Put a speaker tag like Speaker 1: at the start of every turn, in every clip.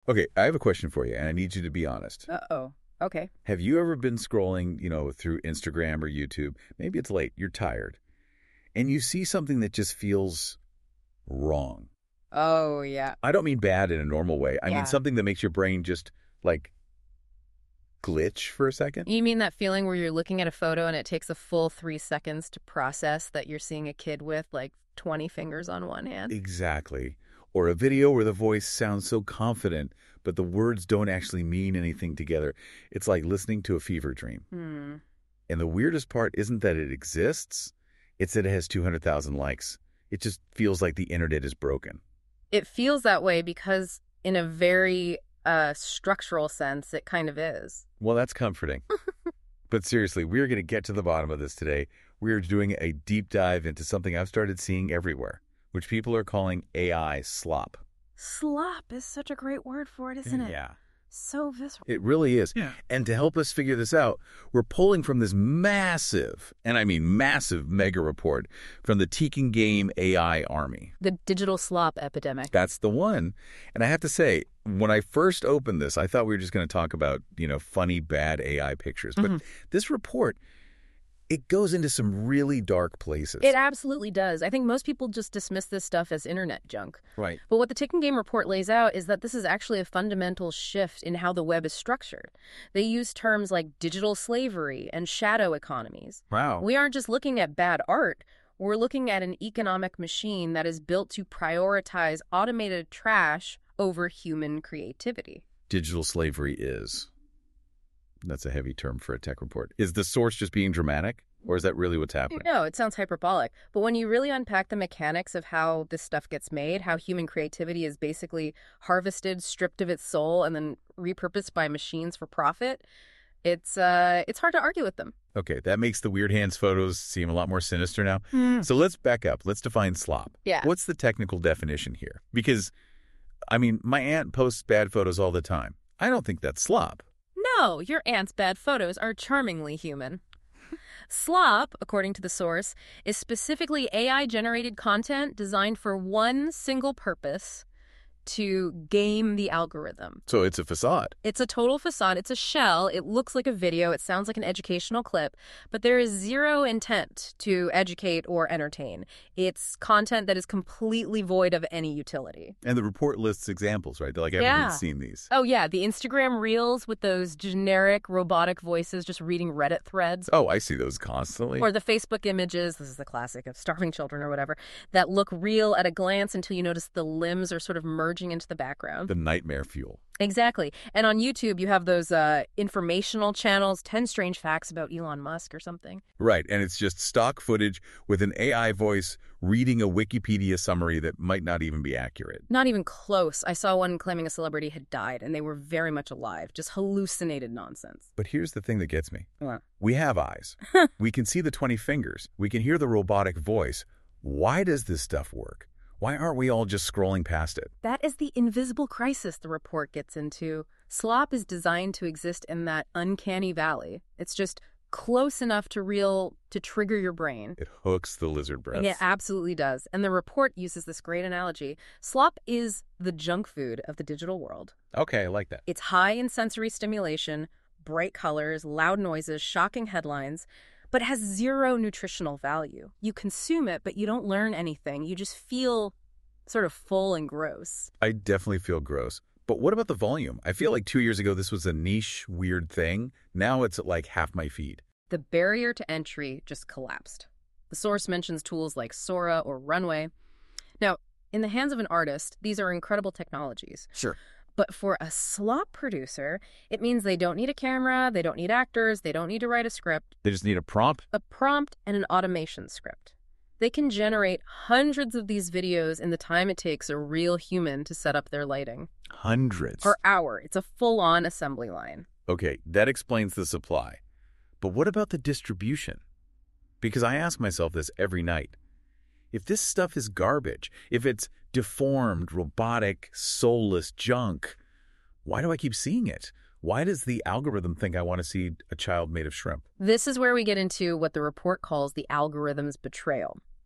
Speaker 1: Okay, I have a question for you, and I need you to be honest.
Speaker 2: Uh-oh. Okay.
Speaker 1: Have you ever been scrolling, through Instagram or YouTube? Maybe it's late, you're tired, and you see something that just feels wrong.
Speaker 2: Oh, yeah.
Speaker 1: I don't mean bad in a normal way. I mean
Speaker 2: Yeah.
Speaker 1: something that makes your brain just, like, glitch for a second.
Speaker 2: You mean that feeling where you're looking at a photo and it takes a full 3 seconds to process that you're seeing a kid with, like, 20 fingers on one hand?
Speaker 1: Exactly. Or a video where the voice sounds so confident, but the words don't actually mean anything together. It's like listening to a fever dream. And the weirdest part isn't that it exists, it's that it has 200,000 likes. It just feels like the internet is broken.
Speaker 2: It feels that way because in a very structural sense, it kind of is.
Speaker 1: Well, that's comforting. But seriously, we're going to get to the bottom of this today. We're doing a deep dive into something I've started seeing everywhere, which people are calling AI slop.
Speaker 2: Slop is such a great word for it, isn't it?
Speaker 1: Yeah.
Speaker 2: So visceral.
Speaker 1: It really is.
Speaker 3: Yeah.
Speaker 1: And to help us figure this out, we're pulling from this massive, and I mean massive, mega report from the Tekken Game AI Army.
Speaker 2: The digital slop epidemic.
Speaker 1: That's the one. And I have to say, when I first opened this, I thought we were just going to talk about, funny, bad AI pictures. But this report, it goes into some really dark places.
Speaker 2: It absolutely does. I think most people just dismiss this stuff as internet junk.
Speaker 1: Right.
Speaker 2: But what the Tekken Game report lays out is that this is actually a fundamental shift in how the web is structured. They use terms like digital slavery and shadow economies.
Speaker 1: Wow.
Speaker 2: We aren't just looking at bad art. We're looking at an economic machine that is built to prioritize automated trash over human creativity.
Speaker 1: Digital slavery is. That's a heavy term for a tech report. Is the source just being dramatic, or is that really what's happening?
Speaker 2: No, it sounds hyperbolic. But when you really unpack the mechanics of how this stuff gets made, how human creativity is basically harvested, stripped of its soul, and then repurposed by machines for profit, it's hard to argue with them.
Speaker 1: Okay, that makes the Weird Hands photos seem a lot more sinister now. So let's back up. Let's define slop.
Speaker 2: Yeah.
Speaker 1: What's the technical definition here? Because, my aunt posts bad photos all the time. I don't think that's slop.
Speaker 2: No, your aunt's bad photos are charmingly human. Slop, according to the source, is specifically AI-generated content designed for one single purpose: to game the algorithm.
Speaker 1: So it's a facade.
Speaker 2: It's a total facade. It's a shell. It looks like a video. It sounds like an educational clip, but there is zero intent to educate or entertain. It's content that is completely void of any utility.
Speaker 1: And the report lists examples, right? Like everyone's seen these.
Speaker 2: Oh, yeah. The Instagram Reels with those generic robotic voices just reading Reddit threads.
Speaker 1: Oh, I see those constantly.
Speaker 2: Or the Facebook images, this is the classic of starving children or whatever, that look real at a glance until you notice the limbs are sort of merging into the background.
Speaker 1: The nightmare fuel.
Speaker 2: Exactly. And on YouTube, you have those informational channels, 10 strange facts about Elon Musk or something.
Speaker 1: Right. And it's just stock footage with an AI voice reading a Wikipedia summary that might not even be accurate.
Speaker 2: Not even close. I saw one claiming a celebrity had died and they were very much alive. Just hallucinated nonsense.
Speaker 1: But here's the thing that gets me.
Speaker 2: What?
Speaker 1: We have eyes. We can see the 20 fingers. We can hear the robotic voice. Why does this stuff work? Why aren't we all just scrolling past it?
Speaker 2: That is the invisible crisis the report gets into. Slop is designed to exist in that uncanny valley. It's just close enough to trigger your brain.
Speaker 1: It hooks the lizard breaths.
Speaker 2: It absolutely does. And the report uses this great analogy. Slop is the junk food of the digital world.
Speaker 1: Okay, I like that.
Speaker 2: It's high in sensory stimulation, bright colors, loud noises, shocking headlines, but has zero nutritional value. You consume it, but you don't learn anything. You just feel sort of full and gross.
Speaker 1: I definitely feel gross. But what about the volume? I feel like 2 years ago, this was a niche, weird thing. Now it's at like half my feed.
Speaker 2: The barrier to entry just collapsed. The source mentions tools like Sora or Runway. Now, in the hands of an artist, these are incredible technologies.
Speaker 1: Sure.
Speaker 2: But for a slop producer, it means they don't need a camera, they don't need actors, they don't need to write a script.
Speaker 1: They just need a prompt?
Speaker 2: A prompt and an automation script. They can generate hundreds of these videos in the time it takes a real human to set up their lighting.
Speaker 1: Hundreds?
Speaker 2: Per hour. It's a full-on assembly line.
Speaker 1: Okay, that explains the supply. But what about the distribution? Because I ask myself this every night. If this stuff is garbage, if it's deformed, robotic, soulless junk, why do I keep seeing it? Why does the algorithm think I want to see a child made of shrimp?
Speaker 2: This is where we get into what the report calls the algorithm's betrayal.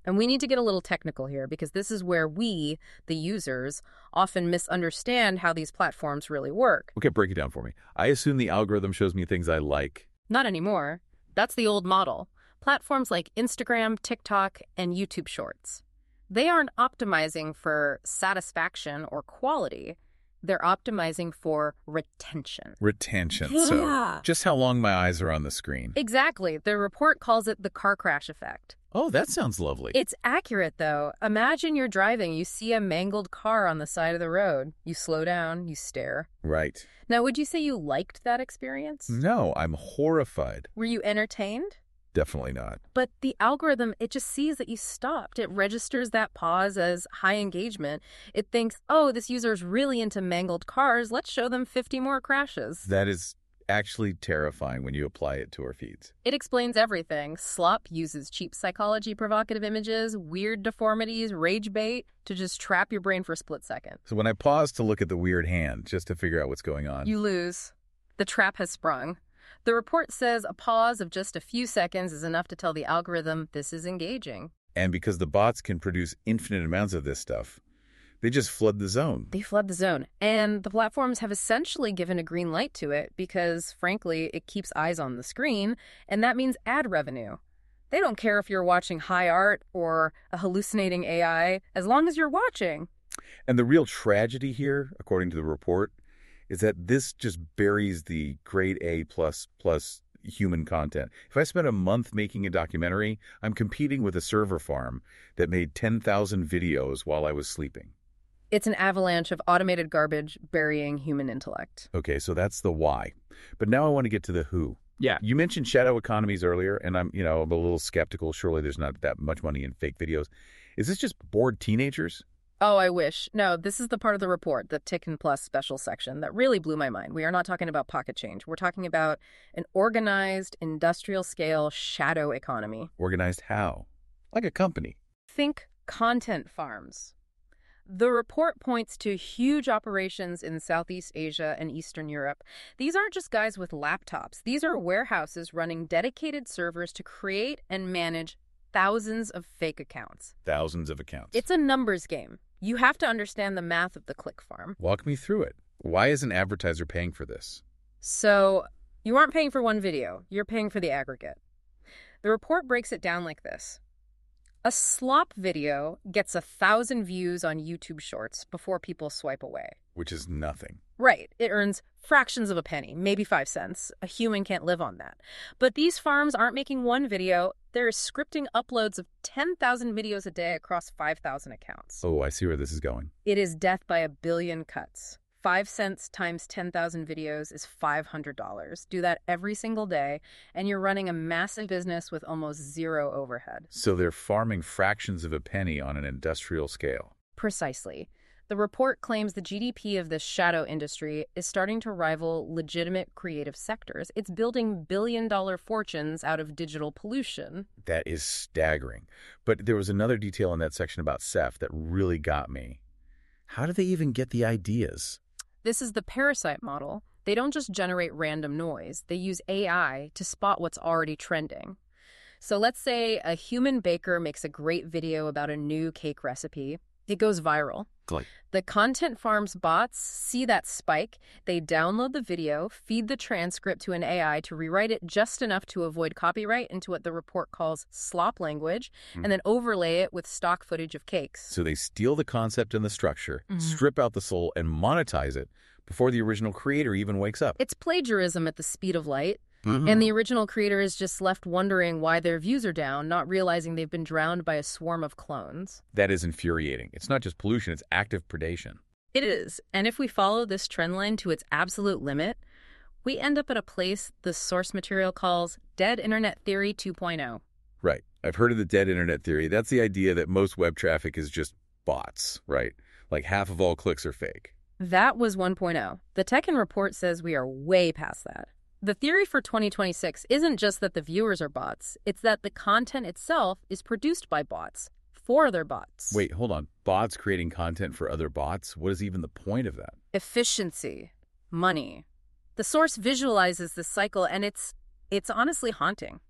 Speaker 2: And we need to get a little technical here because this is where we, the users, often misunderstand how these platforms really work.
Speaker 1: Okay, break it down for me. I assume the algorithm shows me things I like.
Speaker 2: Not anymore. That's the old model. Platforms like Instagram, TikTok, and YouTube Shorts. They aren't optimizing for satisfaction or quality. They're optimizing for retention.
Speaker 1: Retention.
Speaker 2: Yeah.
Speaker 1: So just how long my eyes are on the screen.
Speaker 2: Exactly. The report calls it the car crash effect.
Speaker 1: Oh, that sounds lovely.
Speaker 2: It's accurate, though. Imagine you're driving, you see a mangled car on the side of the road. You slow down, you stare.
Speaker 1: Right.
Speaker 2: Now, would you say you liked that experience?
Speaker 1: No, I'm horrified.
Speaker 2: Were you entertained?
Speaker 1: Definitely not.
Speaker 2: But the algorithm, it just sees that you stopped. It registers that pause as high engagement. It thinks, oh, this user's really into mangled cars. Let's show them 50 more crashes.
Speaker 1: That is actually terrifying when you apply it to our feeds.
Speaker 2: It explains everything. Slop uses cheap psychology, provocative images, weird deformities, rage bait to just trap your brain for a split second.
Speaker 1: So when I pause to look at the weird hand just to figure out what's going on,
Speaker 2: You lose. The trap has sprung. The report says a pause of just a few seconds is enough to tell the algorithm this is engaging.
Speaker 1: and because the bots can produce infinite amounts of this stuff, they just flood the zone.
Speaker 2: They flood the zone. And the platforms have essentially given a green light to it because, frankly, it keeps eyes on the screen, and that means ad revenue. They don't care if you're watching high art or a hallucinating AI, as long as you're watching.
Speaker 1: And the real tragedy here, according to the report, is that this just buries the grade A++ human content. If I spent a month making a documentary, I'm competing with a server farm that made 10,000 videos while I was sleeping.
Speaker 2: It's an avalanche of automated garbage burying human intellect.
Speaker 1: Okay, so that's the why. But now I want to get to the who.
Speaker 3: Yeah.
Speaker 1: You mentioned shadow economies earlier, and I'm a little skeptical. Surely there's not that much money in fake videos. Is this just bored teenagers?
Speaker 2: Oh, I wish. No, this is the part of the report, the Ticken Plus special section, that really blew my mind. We are not talking about pocket change. We're talking about an organized, industrial-scale shadow economy.
Speaker 1: Organized how? Like a company.
Speaker 2: Think content farms. The report points to huge operations in Southeast Asia and Eastern Europe. These aren't just guys with laptops. These are warehouses running dedicated servers to create and manage thousands of fake accounts.
Speaker 1: Thousands of accounts.
Speaker 2: It's a numbers game. You have to understand the math of the click farm.
Speaker 1: Walk me through it. Why is an advertiser paying for this?
Speaker 2: So, you aren't paying for one video. You're paying for the aggregate. The report breaks it down like this. A slop video gets 1,000 views on YouTube Shorts before people swipe away.
Speaker 1: Which is nothing.
Speaker 2: Right. It earns fractions of a penny, maybe 5 cents. A human can't live on that. But these farms aren't making one video. They're scripting uploads of 10,000 videos a day across 5,000 accounts.
Speaker 1: Oh, I see where this is going.
Speaker 2: It is death by a billion cuts. 5 cents times 10,000 videos is $500. Do that every single day, and you're running a massive business with almost zero overhead.
Speaker 1: So they're farming fractions of a penny on an industrial scale.
Speaker 2: Precisely. The report claims the GDP of this shadow industry is starting to rival legitimate creative sectors. It's building billion-dollar fortunes out of digital pollution.
Speaker 1: That is staggering. But there was another detail in that section about Ceph that really got me. How do they even get the ideas?
Speaker 2: This is the parasite model. They don't just generate random noise. They use AI to spot what's already trending. So let's say a human baker makes a great video about a new cake recipe. It goes viral. The content farm's bots see that spike. They download the video, feed the transcript to an AI to rewrite it just enough to avoid copyright into what the report calls slop language, and then overlay it with stock footage of cakes.
Speaker 1: So they steal the concept and the structure, strip out the soul, and monetize it before the original creator even wakes up.
Speaker 2: It's plagiarism at the speed of light. And the original creator is just left wondering why their views are down, not realizing they've been drowned by a swarm of clones.
Speaker 1: That is infuriating. It's not just pollution, it's active predation.
Speaker 2: It is. And if we follow this trend line to its absolute limit, we end up at a place the source material calls Dead Internet Theory 2.0.
Speaker 1: Right. I've heard of the dead internet theory. That's the idea that most web traffic is just bots, right? Like half of all clicks are fake.
Speaker 2: That was 1.0. The Tekken report says we are way past that. The theory for 2026 isn't just that the viewers are bots. It's that the content itself is produced by bots, for other bots.
Speaker 1: Wait, hold on. Bots creating content for other bots? What is even the point of that?
Speaker 2: Efficiency. Money. The source visualizes this cycle, and it's honestly haunting.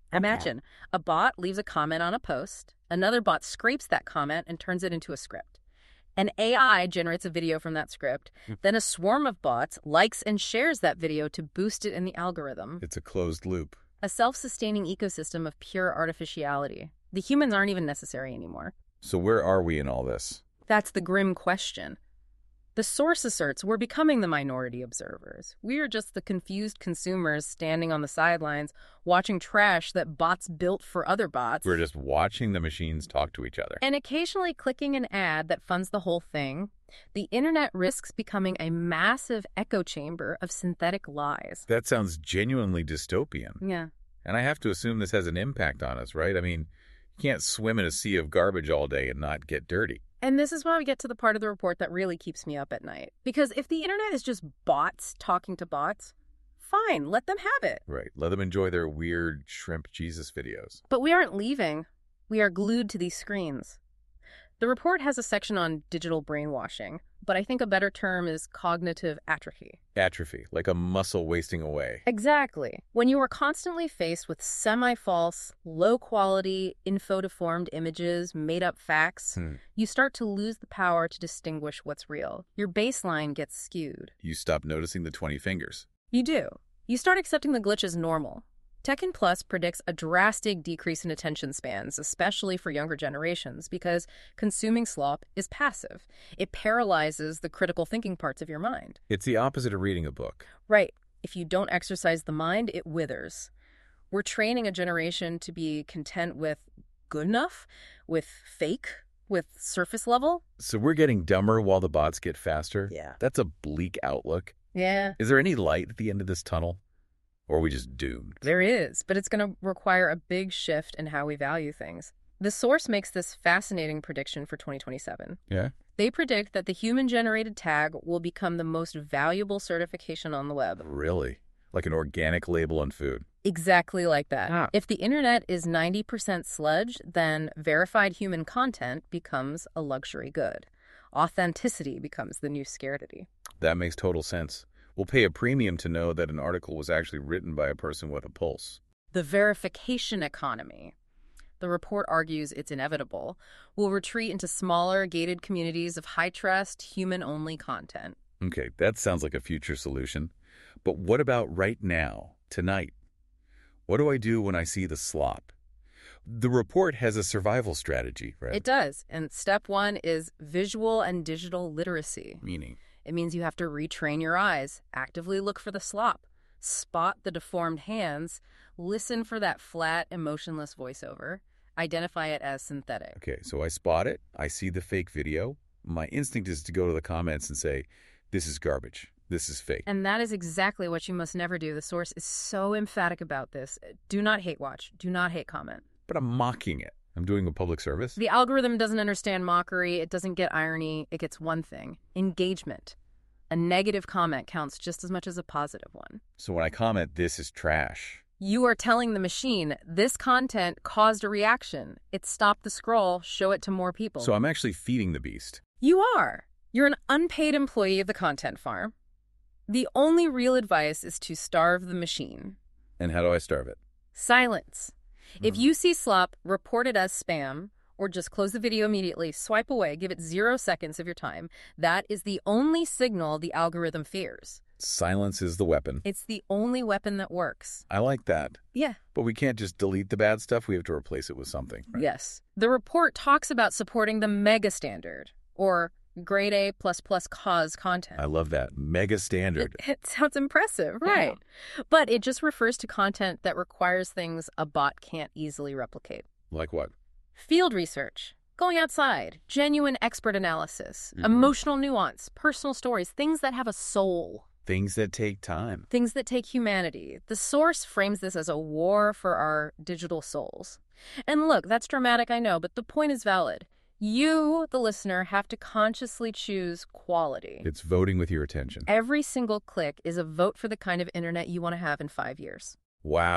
Speaker 2: Imagine a bot leaves a comment on a post, another bot scrapes that comment and turns it into a script. An AI generates a video from that script, then a swarm of bots likes and shares that video to boost it in the algorithm.
Speaker 1: It's a closed loop.
Speaker 2: A self-sustaining ecosystem of pure artificiality. The humans aren't even necessary anymore.
Speaker 1: So where are we in all this?
Speaker 2: That's the grim question. The source asserts we're becoming the minority observers. We are just the confused consumers standing on the sidelines, watching trash that bots built for other bots.
Speaker 1: We're just watching the machines talk to each other.
Speaker 2: And occasionally clicking an ad that funds the whole thing. The internet risks becoming a massive echo chamber of synthetic lies.
Speaker 1: That sounds genuinely dystopian.
Speaker 2: Yeah.
Speaker 1: And I have to assume this has an impact on us, right? I mean, you can't swim in a sea of garbage all day and not get dirty.
Speaker 2: And this is why we get to the part of the report that really keeps me up at night. Because if the internet is just bots talking to bots, fine, let them have it.
Speaker 1: Right. Let them enjoy their weird shrimp Jesus videos.
Speaker 2: But we aren't leaving. We are glued to these screens. The report has a section on digital brainwashing, but I think a better term is cognitive atrophy.
Speaker 1: Atrophy, like a muscle wasting away.
Speaker 2: Exactly. When you are constantly faced with semi-false, low-quality, info-deformed images, made-up facts, you start to lose the power to distinguish what's real. Your baseline gets skewed.
Speaker 1: You stop noticing the 20 fingers.
Speaker 2: You do. You start accepting the glitch as normal. Tekken Plus predicts a drastic decrease in attention spans, especially for younger generations, because consuming slop is passive. It paralyzes the critical thinking parts of your mind.
Speaker 1: It's the opposite of reading a book.
Speaker 2: Right. If you don't exercise the mind, it withers. We're training a generation to be content with good enough, with fake, with surface level.
Speaker 1: So we're getting dumber while the bots get faster?
Speaker 2: Yeah.
Speaker 1: That's a bleak outlook.
Speaker 2: Yeah.
Speaker 1: Is there any light at the end of this tunnel? Or are we just doomed?
Speaker 2: There is, but it's going to require a big shift in how we value things. The source makes this fascinating prediction for 2027.
Speaker 1: Yeah?
Speaker 2: They predict that the human-generated tag will become the most valuable certification on the web.
Speaker 1: Really? Like an organic label on food?
Speaker 2: Exactly like that.
Speaker 1: Ah.
Speaker 2: If the internet is 90% sludge, then verified human content becomes a luxury good. Authenticity becomes the new scarcity.
Speaker 1: That makes total sense. We'll pay a premium to know that an article was actually written by a person with a pulse.
Speaker 2: The verification economy, the report argues it's inevitable, will retreat into smaller, gated communities of high-trust, human-only content.
Speaker 1: Okay, that sounds like a future solution. But what about right now, tonight? What do I do when I see the slop? The report has a survival strategy, right?
Speaker 2: It does. And step one is visual and digital literacy.
Speaker 1: Meaning?
Speaker 2: It means you have to retrain your eyes, actively look for the slop, spot the deformed hands, listen for that flat, emotionless voiceover, identify it as synthetic.
Speaker 1: Okay, so I spot it. I see the fake video. My instinct is to go to the comments and say, this is garbage. This is fake.
Speaker 2: And that is exactly what you must never do. The source is so emphatic about this. Do not hate watch. Do not hate comment.
Speaker 1: But I'm mocking it. I'm doing a public service.
Speaker 2: The algorithm doesn't understand mockery. It doesn't get irony. It gets one thing: engagement. A negative comment counts just as much as a positive one.
Speaker 1: So when I comment, this is trash,
Speaker 2: you are telling the machine this content caused a reaction. It stopped the scroll. Show it to more people.
Speaker 1: So I'm actually feeding the beast.
Speaker 2: You are. You're an unpaid employee of the content farm. The only real advice is to starve the machine.
Speaker 1: And how do I starve it?
Speaker 2: Silence. If you see slop, report it as spam, or just close the video immediately, swipe away, give it 0 seconds of your time. That is the only signal the algorithm fears.
Speaker 1: Silence is the weapon.
Speaker 2: It's the only weapon that works.
Speaker 1: I like that.
Speaker 2: Yeah.
Speaker 1: But we can't just delete the bad stuff. We have to replace it with something. Right?
Speaker 2: Yes. The report talks about supporting the mega standard, or grade A++ cause content.
Speaker 1: I love that. Mega standard.
Speaker 2: It sounds impressive, right? Yeah. But it just refers to content that requires things a bot can't easily replicate.
Speaker 1: Like what?
Speaker 2: Field research, going outside, genuine expert analysis, emotional nuance, personal stories, things that have a soul.
Speaker 1: Things that take time.
Speaker 2: Things that take humanity. The source frames this as a war for our digital souls. And look, that's dramatic, I know, but the point is valid. You, the listener, have to consciously choose quality.
Speaker 1: It's voting with your attention.
Speaker 2: Every single click is a vote for the kind of internet you want to have in 5 years.
Speaker 1: Wow.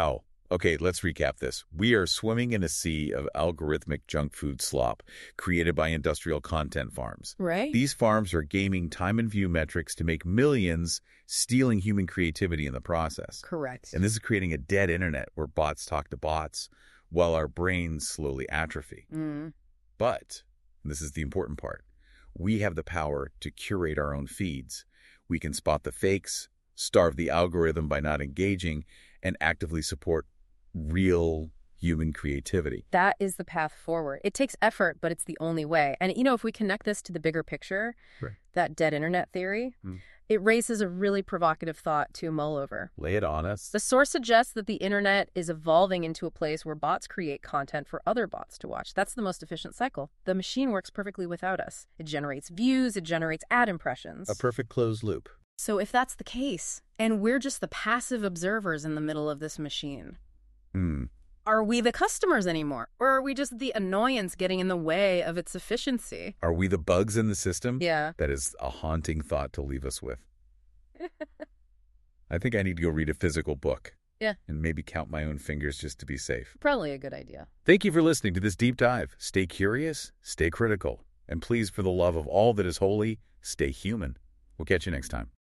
Speaker 1: Okay, let's recap this. We are swimming in a sea of algorithmic junk food slop created by industrial content farms.
Speaker 2: Right?
Speaker 1: These farms are gaming time and view metrics to make millions, stealing human creativity in the process.
Speaker 2: Correct.
Speaker 1: And this is creating a dead internet where bots talk to bots while our brains slowly atrophy. But, and this is the important part, we have the power to curate our own feeds. We can spot the fakes, starve the algorithm by not engaging, and actively support real human creativity.
Speaker 2: That is the path forward. It takes effort, but it's the only way. And, if we connect this to the bigger picture,
Speaker 1: Right.
Speaker 2: that dead internet theory, it raises a really provocative thought to mull over.
Speaker 1: Lay it on us.
Speaker 2: The source suggests that the internet is evolving into a place where bots create content for other bots to watch. That's the most efficient cycle. The machine works perfectly without us. It generates views, it generates ad impressions.
Speaker 1: A perfect closed loop.
Speaker 2: So if that's the case, and we're just the passive observers in the middle of this machine, are we the customers anymore? Or are we just the annoyance getting in the way of its efficiency?
Speaker 1: Are we the bugs in the system?
Speaker 2: Yeah.
Speaker 1: That is a haunting thought to leave us with. I think I need to go read a physical book.
Speaker 2: Yeah.
Speaker 1: And maybe count my own fingers just to be safe.
Speaker 2: Probably a good idea.
Speaker 1: Thank you for listening to this deep dive. Stay curious, stay critical, and please, for the love of all that is holy, stay human. We'll catch you next time.